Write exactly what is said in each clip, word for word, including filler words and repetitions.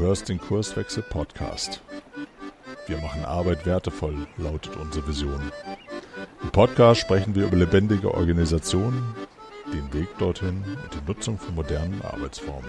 hörst den Kurswechsel Podcast. Wir machen Arbeit wertevoll, lautet unsere Vision. Im Podcast sprechen wir über lebendige Organisationen, den Weg dorthin und die Nutzung von modernen Arbeitsformen.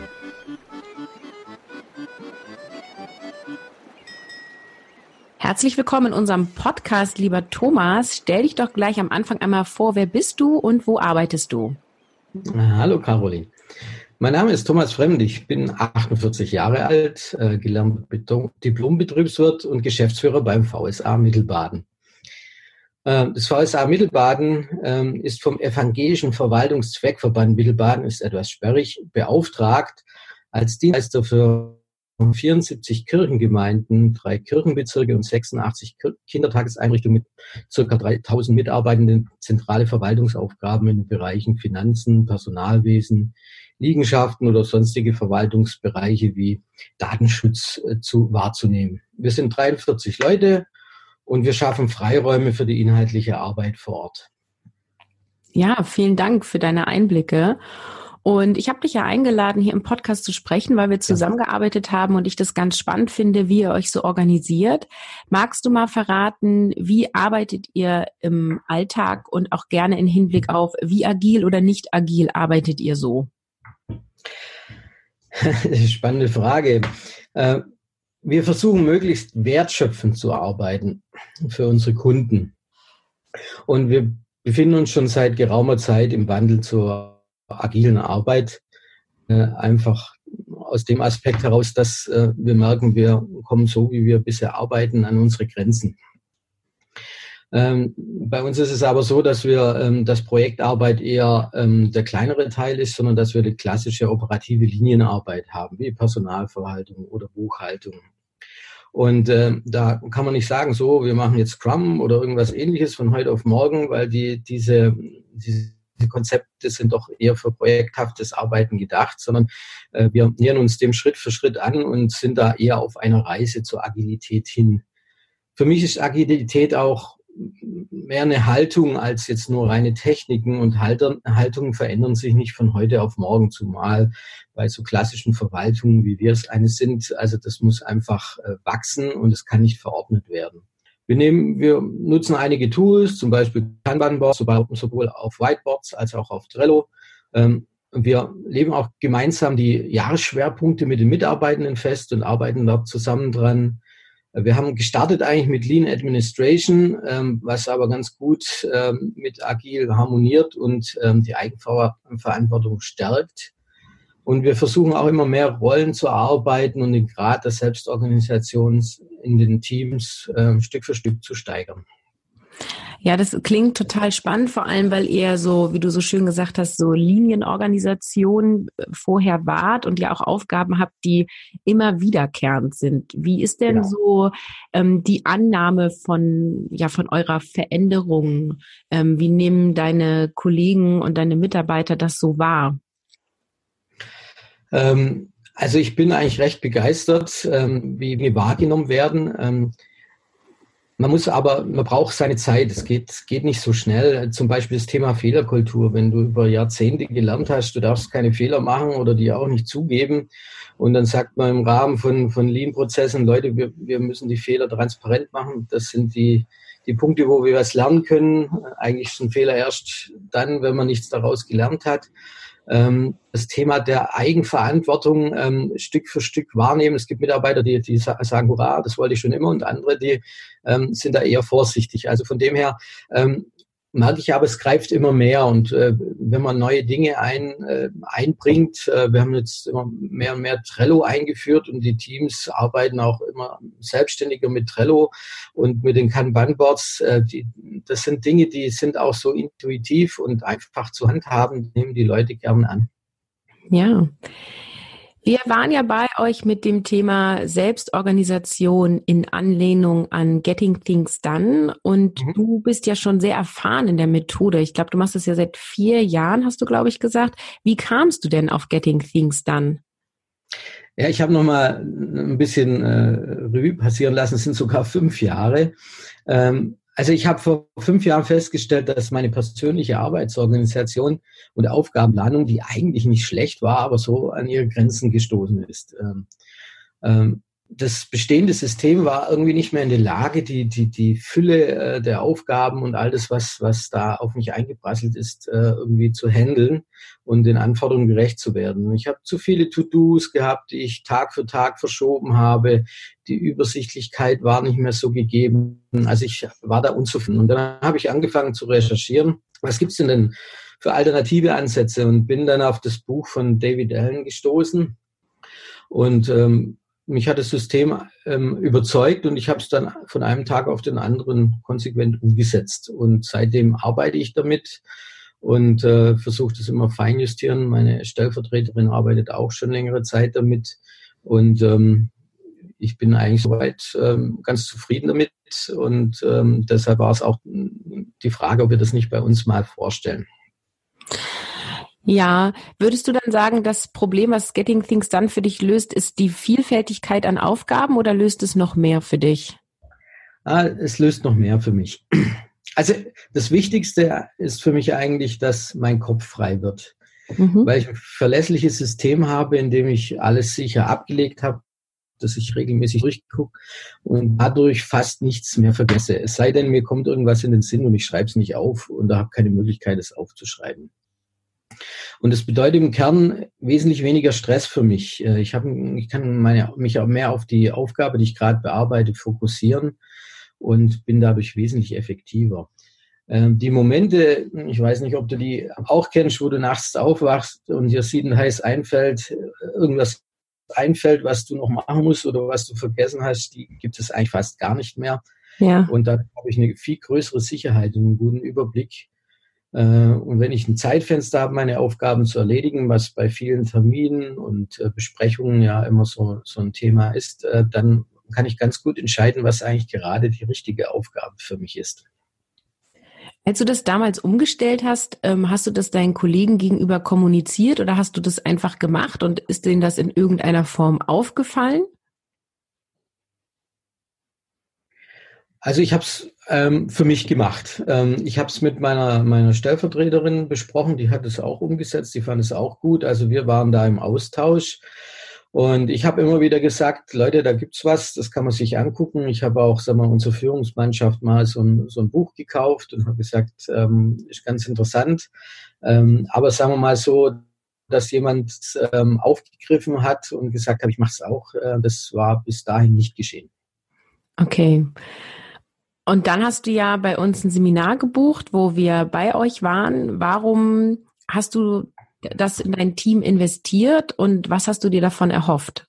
Herzlich willkommen in unserem Podcast, lieber Thomas. Stell dich doch gleich am Anfang einmal vor, wer bist du und wo arbeitest du? Hallo Caroline. Mein Name ist Thomas Fremd, ich bin achtundvierzig Jahre alt, äh, gelernter Diplom-Betriebswirt und Geschäftsführer beim V S A Mittelbaden. Äh, das V S A Mittelbaden äh, ist vom Evangelischen Verwaltungszweckverband Mittelbaden, ist etwas sperrig, beauftragt als Dienstleister für vierundsiebzig Kirchengemeinden, drei Kirchenbezirke und sechsundachtzig Kindertageseinrichtungen mit ca. dreitausend Mitarbeitenden zentrale Verwaltungsaufgaben in den Bereichen Finanzen, Personalwesen, Liegenschaften oder sonstige Verwaltungsbereiche wie Datenschutz äh, zu wahrzunehmen. Wir sind dreiundvierzig Leute und wir schaffen Freiräume für die inhaltliche Arbeit vor Ort. Ja, vielen Dank für deine Einblicke. Und ich habe dich ja eingeladen, hier im Podcast zu sprechen, weil wir zusammengearbeitet haben und ich das ganz spannend finde, wie ihr euch so organisiert. Magst du mal verraten, wie arbeitet ihr im Alltag und auch gerne im Hinblick auf, wie agil oder nicht agil arbeitet ihr so? Spannende Frage. Wir versuchen möglichst wertschöpfend zu arbeiten für unsere Kunden. Und wir befinden uns schon seit geraumer Zeit im Wandel zur agilen Arbeit, einfach aus dem Aspekt heraus, dass wir merken, wir kommen so, wie wir bisher arbeiten, an unsere Grenzen. Ähm, bei uns ist es aber so, dass wir, ähm, dass Projektarbeit eher ähm, der kleinere Teil ist, sondern dass wir die klassische operative Linienarbeit haben, wie Personalverwaltung oder Buchhaltung. Und äh, da kann man nicht sagen, so, wir machen jetzt Scrum oder irgendwas Ähnliches von heute auf morgen, weil die diese, diese Konzepte sind doch eher für projekthaftes Arbeiten gedacht, sondern äh, wir nähern uns dem Schritt für Schritt an und sind da eher auf einer Reise zur Agilität hin. Für mich ist Agilität auch mehr eine Haltung als jetzt nur reine Techniken, und Haltungen verändern sich nicht von heute auf morgen, zumal bei so klassischen Verwaltungen, wie wir es eine sind. Also das muss einfach äh, wachsen und es kann nicht verordnet werden. Wir nehmen, wir nutzen einige Tools, zum Beispiel Kanban-Boards, sowohl auf Whiteboards als auch auf Trello. Ähm, wir legen auch gemeinsam die Jahresschwerpunkte mit den Mitarbeitenden fest und arbeiten dort zusammen dran. Wir haben gestartet eigentlich mit Lean Administration, ähm, was aber ganz gut ähm, mit Agil harmoniert und ähm, die Eigenverantwortung stärkt. Und wir versuchen auch immer mehr Rollen zu erarbeiten und den Grad der Selbstorganisation in den Teams äh, Stück für Stück zu steigern. Ja, das klingt total spannend, vor allem, weil ihr so, wie du so schön gesagt hast, so Linienorganisation vorher wart und ja auch Aufgaben habt, die immer wiederkehrend sind. Wie ist denn genau. so ähm, die Annahme von, ja, von eurer Veränderung? Ähm, wie nehmen deine Kollegen und deine Mitarbeiter das so wahr? Ähm, also ich bin eigentlich recht begeistert, ähm, wie wir wahrgenommen werden. Ähm, Man muss aber, man braucht seine Zeit. Es geht, geht nicht so schnell. Zum Beispiel das Thema Fehlerkultur. Wenn du über Jahrzehnte gelernt hast, du darfst keine Fehler machen oder die auch nicht zugeben. Und dann sagt man im Rahmen von, von Lean-Prozessen, Leute, wir, wir müssen die Fehler transparent machen. Das sind die, die Punkte, wo wir was lernen können. Eigentlich ist ein Fehler erst dann, wenn man nichts daraus gelernt hat. Das Thema der Eigenverantwortung ähm, Stück für Stück wahrnehmen. Es gibt Mitarbeiter, die, die sagen, hurra, das wollte ich schon immer, und andere, die ähm, sind da eher vorsichtig. Also von dem her ähm, merke ich aber, es greift immer mehr, und äh, wenn man neue Dinge ein, äh, einbringt, äh, wir haben jetzt immer mehr und mehr Trello eingeführt und die Teams arbeiten auch immer selbstständiger mit Trello und mit den Kanban-Boards. Äh, die, das sind Dinge, die sind auch so intuitiv und einfach zu handhaben, nehmen die Leute gerne an. Ja. Wir waren ja bei euch mit dem Thema Selbstorganisation in Anlehnung an Getting Things Done, und mhm. du bist ja schon sehr erfahren in der Methode. Ich glaube, du machst das ja seit vier Jahren, hast du, glaube ich, gesagt. Wie kamst du denn auf Getting Things Done? Ja, ich habe noch mal ein bisschen äh, Revue passieren lassen. Es sind sogar fünf Jahre. Ähm, Also ich habe vor fünf Jahren festgestellt, dass meine persönliche Arbeitsorganisation und Aufgabenplanung, die eigentlich nicht schlecht war, aber so an ihre Grenzen gestoßen ist. Ähm, das bestehende System war irgendwie nicht mehr in der Lage, die, die, die Fülle äh, der Aufgaben und all das, was, was da auf mich eingeprasselt ist, äh, irgendwie zu handeln und den Anforderungen gerecht zu werden. Ich habe zu viele To-Dos gehabt, die ich Tag für Tag verschoben habe. Die Übersichtlichkeit war nicht mehr so gegeben. Also ich war da unzufrieden. Und dann habe ich angefangen zu recherchieren. Was gibt's denn denn für alternative Ansätze? Und bin dann auf das Buch von David Allen gestoßen. Und ähm, mich hat das System ähm, überzeugt und ich habe es dann von einem Tag auf den anderen konsequent umgesetzt. Und seitdem arbeite ich damit und äh, versuche das immer feinjustieren. Meine Stellvertreterin arbeitet auch schon längere Zeit damit. Und ähm, ich bin eigentlich soweit ähm, ganz zufrieden damit. Und ähm, deshalb war es auch die Frage, ob wir das nicht bei uns mal vorstellen. Ja, würdest du dann sagen, das Problem, was Getting Things Done für dich löst, ist die Vielfältigkeit an Aufgaben oder löst es noch mehr für dich? Ah, es löst noch mehr für mich. Also das Wichtigste ist für mich eigentlich, dass mein Kopf frei wird, mhm. weil ich ein verlässliches System habe, in dem ich alles sicher abgelegt habe, dass ich regelmäßig durchgucke und dadurch fast nichts mehr vergesse. Es sei denn, mir kommt irgendwas in den Sinn und ich schreibe es nicht auf und da habe keine Möglichkeit, es aufzuschreiben. Und das bedeutet im Kern wesentlich weniger Stress für mich. Ich, hab, ich kann meine, mich auch mehr auf die Aufgabe, die ich gerade bearbeite, fokussieren und bin dadurch wesentlich effektiver. Die Momente, ich weiß nicht, ob du die auch kennst, wo du nachts aufwachst und dir siedend heiß einfällt, irgendwas einfällt, was du noch machen musst oder was du vergessen hast, die gibt es eigentlich fast gar nicht mehr. Ja. Und da habe ich eine viel größere Sicherheit und einen guten Überblick. Und wenn ich ein Zeitfenster habe, meine Aufgaben zu erledigen, was bei vielen Terminen und Besprechungen ja immer so, so ein Thema ist, dann kann ich ganz gut entscheiden, was eigentlich gerade die richtige Aufgabe für mich ist. Als du das damals umgestellt hast, hast du das deinen Kollegen gegenüber kommuniziert oder hast du das einfach gemacht und ist denen das in irgendeiner Form aufgefallen? Also ich habe es ähm, für mich gemacht. Ähm, ich habe es mit meiner meiner Stellvertreterin besprochen, die hat es auch umgesetzt, die fand es auch gut. Also wir waren da im Austausch und ich habe immer wieder gesagt, Leute, da gibt's was, das kann man sich angucken. Ich habe auch, sagen wir, unsere Führungsmannschaft mal so ein, so ein Buch gekauft und habe gesagt, ähm, ist ganz interessant. Ähm, aber sagen wir mal so, dass jemand ähm, aufgegriffen hat und gesagt hat, ich mache es auch, äh, das war bis dahin nicht geschehen. Okay. Und dann hast du ja bei uns ein Seminar gebucht, wo wir bei euch waren. Warum hast du das in dein Team investiert und was hast du dir davon erhofft?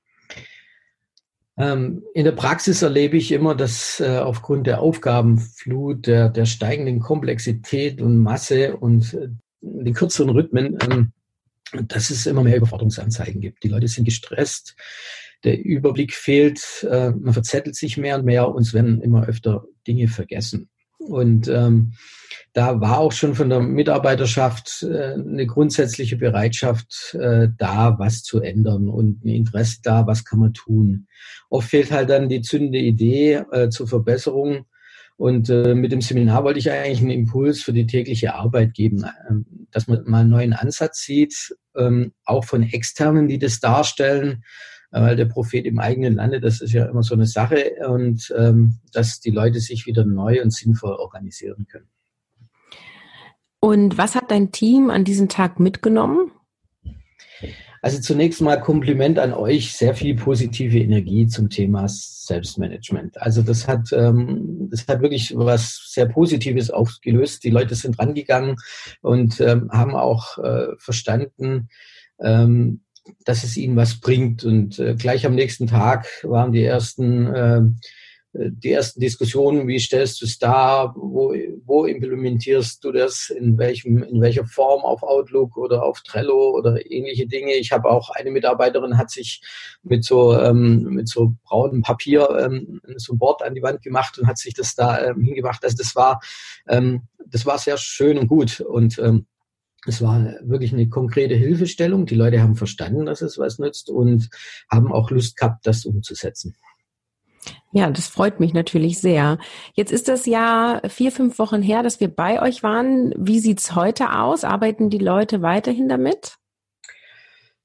Ähm, in der Praxis erlebe ich immer, dass äh, aufgrund der Aufgabenflut, der, der steigenden Komplexität und Masse und äh, den kürzeren Rhythmen, ähm, dass es immer mehr Überforderungsanzeigen gibt. Die Leute sind gestresst. Der Überblick fehlt, äh, man verzettelt sich mehr und mehr und es werden immer öfter Dinge vergessen. Und ähm, da war auch schon von der Mitarbeiterschaft äh, eine grundsätzliche Bereitschaft äh, da, was zu ändern und ein Interesse da, was kann man tun. Oft fehlt halt dann die zündende Idee äh, zur Verbesserung. Und äh, mit dem Seminar wollte ich eigentlich einen Impuls für die tägliche Arbeit geben, äh, dass man mal einen neuen Ansatz sieht, ähm, auch von Externen, die das darstellen, weil der Prophet im eigenen Lande, das ist ja immer so eine Sache und ähm, dass die Leute sich wieder neu und sinnvoll organisieren können. Und was hat dein Team an diesem Tag mitgenommen? Also zunächst mal Kompliment an euch, sehr viel positive Energie zum Thema Selbstmanagement. Also das hat, ähm, das hat wirklich was sehr Positives ausgelöst. Die Leute sind rangegangen und ähm, haben auch äh, verstanden, ähm, dass es ihnen was bringt. Und äh, gleich am nächsten Tag waren die ersten, äh, die ersten Diskussionen, wie stellst du es dar, wo, wo implementierst du das, in welchem, in welcher Form auf Outlook oder auf Trello oder ähnliche Dinge. Ich habe auch eine Mitarbeiterin hat sich mit so ähm, mit so braunem Papier ähm, so ein Board an die Wand gemacht und hat sich das da ähm, hingemacht. Also das war ähm, das war sehr schön und gut und ähm, es war wirklich eine konkrete Hilfestellung. Die Leute haben verstanden, dass es was nützt und haben auch Lust gehabt, das umzusetzen. Ja, das freut mich natürlich sehr. Jetzt ist das ja vier, fünf Wochen her, dass wir bei euch waren. Wie sieht's heute aus? Arbeiten die Leute weiterhin damit?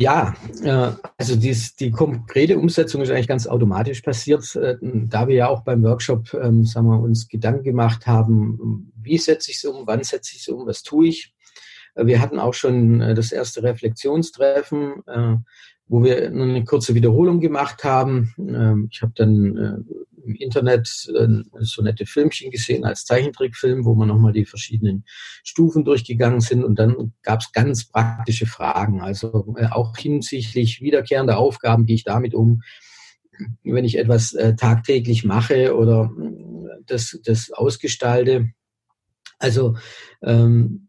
Ja, äh, also dies, die konkrete Umsetzung ist eigentlich ganz automatisch passiert, äh, da wir ja auch beim Workshop ähm, sagen wir, uns Gedanken gemacht haben, wie setze ich es um, wann setze ich es um, was tue ich. Äh, wir hatten auch schon äh, das erste Reflexionstreffen, äh, wo wir eine kurze Wiederholung gemacht haben. Ähm, ich habe dann äh, im Internet äh, so nette Filmchen gesehen als Zeichentrickfilm, wo wir nochmal die verschiedenen Stufen durchgegangen sind. Und dann gab es ganz praktische Fragen, also äh, auch hinsichtlich wiederkehrender Aufgaben, gehe ich damit um, wenn ich etwas äh, tagtäglich mache oder äh, das, das ausgestalte. Also ähm,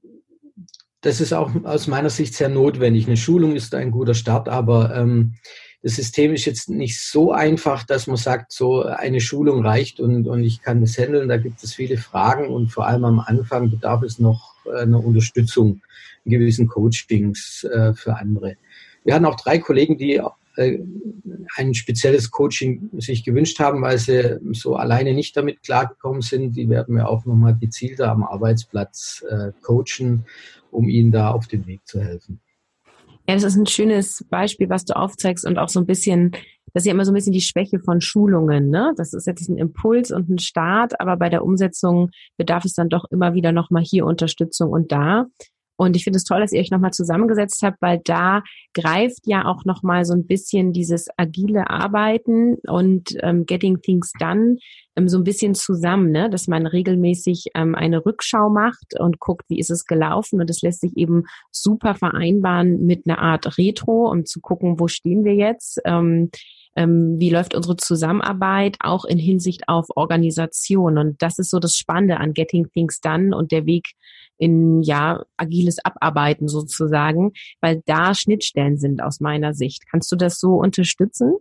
das ist auch aus meiner Sicht sehr notwendig. Eine Schulung ist ein guter Start, aber ähm, das System ist jetzt nicht so einfach, dass man sagt, so eine Schulung reicht und, und ich kann das handeln. Da gibt es viele Fragen und vor allem am Anfang bedarf es noch einer Unterstützung in gewissen Coachings äh, für andere. Wir hatten auch drei Kollegen, die äh, ein spezielles Coaching sich gewünscht haben, weil sie so alleine nicht damit klargekommen sind. Die werden wir auch nochmal gezielter am Arbeitsplatz äh, coachen, um ihnen da auf dem Weg zu helfen. Ja, das ist ein schönes Beispiel, was du aufzeigst und auch so ein bisschen, das ist ja immer so ein bisschen die Schwäche von Schulungen, ne? Das ist jetzt ein Impuls und ein Start, aber bei der Umsetzung bedarf es dann doch immer wieder nochmal hier Unterstützung und da. Und ich finde es toll, dass ihr euch nochmal zusammengesetzt habt, weil da greift ja auch nochmal so ein bisschen dieses agile Arbeiten und ähm, Getting Things Done ähm, so ein bisschen zusammen, ne? Dass man regelmäßig ähm, eine Rückschau macht und guckt, wie ist es gelaufen. Und das lässt sich eben super vereinbaren mit einer Art Retro, um zu gucken, wo stehen wir jetzt, ähm, ähm, wie läuft unsere Zusammenarbeit, auch in Hinsicht auf Organisation. Und das ist so das Spannende an Getting Things Done und der Weg in, ja, agiles Abarbeiten sozusagen, weil da Schnittstellen sind aus meiner Sicht. Kannst du das so unterstützen?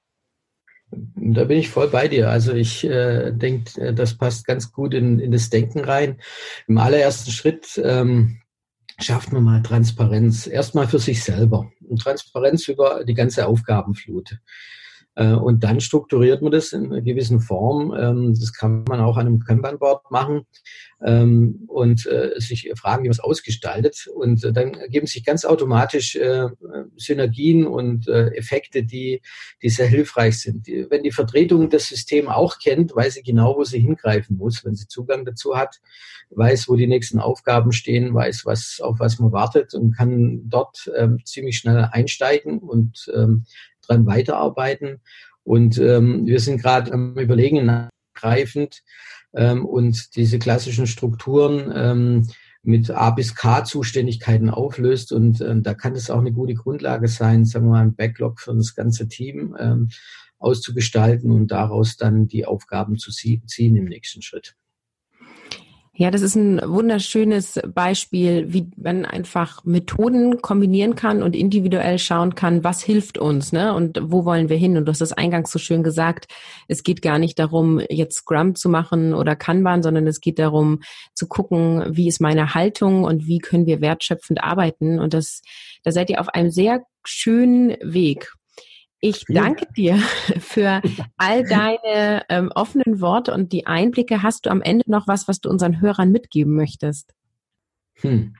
Da bin ich voll bei dir. Also ich äh, denke, das passt ganz gut in, in das Denken rein. Im allerersten Schritt ähm, schafft man mal Transparenz. Erstmal für sich selber. Und Transparenz über die ganze Aufgabenflut. Äh, und dann strukturiert man das in einer gewissen Form. Ähm, das kann man auch an einem Kanban-Board machen. Ähm, und äh, sich fragen, wie man es ausgestaltet. Und äh, dann ergeben sich ganz automatisch äh, Synergien und äh, Effekte, die, die sehr hilfreich sind. Die, wenn die Vertretung das System auch kennt, weiß sie genau, wo sie hingreifen muss, wenn sie Zugang dazu hat, weiß, wo die nächsten Aufgaben stehen, weiß, was, auf was man wartet und kann dort ähm, ziemlich schnell einsteigen und ähm, dran weiterarbeiten. Und ähm, wir sind gerade am Überlegen, nachgreifend, Ähm, und diese klassischen Strukturen ähm, mit A bis K Zuständigkeiten auflöst. Und ähm, da kann es auch eine gute Grundlage sein, sagen wir mal, ein Backlog für das ganze Team ähm, auszugestalten und daraus dann die Aufgaben zu ziehen im nächsten Schritt. Ja, das ist ein wunderschönes Beispiel, wie man einfach Methoden kombinieren kann und individuell schauen kann, was hilft uns, ne? Und wo wollen wir hin? Und du hast das eingangs so schön gesagt, es geht gar nicht darum, jetzt Scrum zu machen oder Kanban, sondern es geht darum, zu gucken, wie ist meine Haltung und wie können wir wertschöpfend arbeiten. Und das, da seid ihr auf einem sehr schönen Weg. Ich danke dir für all deine ähm, offenen Worte und die Einblicke. Hast du am Ende noch was, was du unseren Hörern mitgeben möchtest? Hm.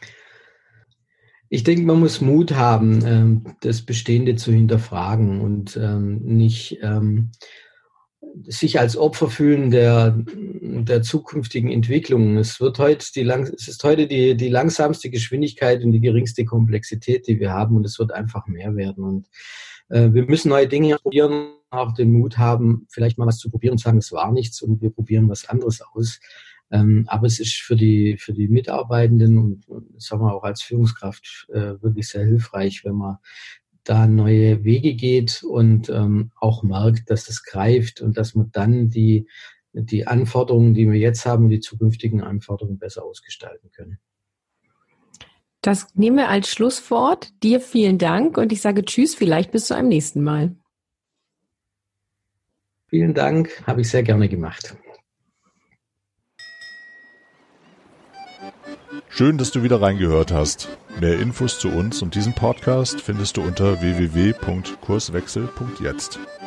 Ich denke, man muss Mut haben, ähm, das Bestehende zu hinterfragen und ähm, nicht ähm, sich als Opfer fühlen der, der zukünftigen Entwicklung. Es wird heute die lang, es ist heute die, die langsamste Geschwindigkeit und die geringste Komplexität, die wir haben, und es wird einfach mehr werden. Und wir müssen neue Dinge probieren, auch den Mut haben, vielleicht mal was zu probieren und sagen, es war nichts und wir probieren was anderes aus. Aber es ist für die, für die Mitarbeitenden und, und sagen wir auch als Führungskraft wirklich sehr hilfreich, wenn man da neue Wege geht und auch merkt, dass es greift und dass man dann die, die Anforderungen, die wir jetzt haben, die zukünftigen Anforderungen besser ausgestalten können. Das nehmen wir als Schlusswort. Dir vielen Dank und ich sage Tschüss, vielleicht bis zu einem nächsten Mal. Vielen Dank, habe ich sehr gerne gemacht. Schön, dass du wieder reingehört hast. Mehr Infos zu uns und diesem Podcast findest du unter w w w punkt kurswechsel punkt jetzt.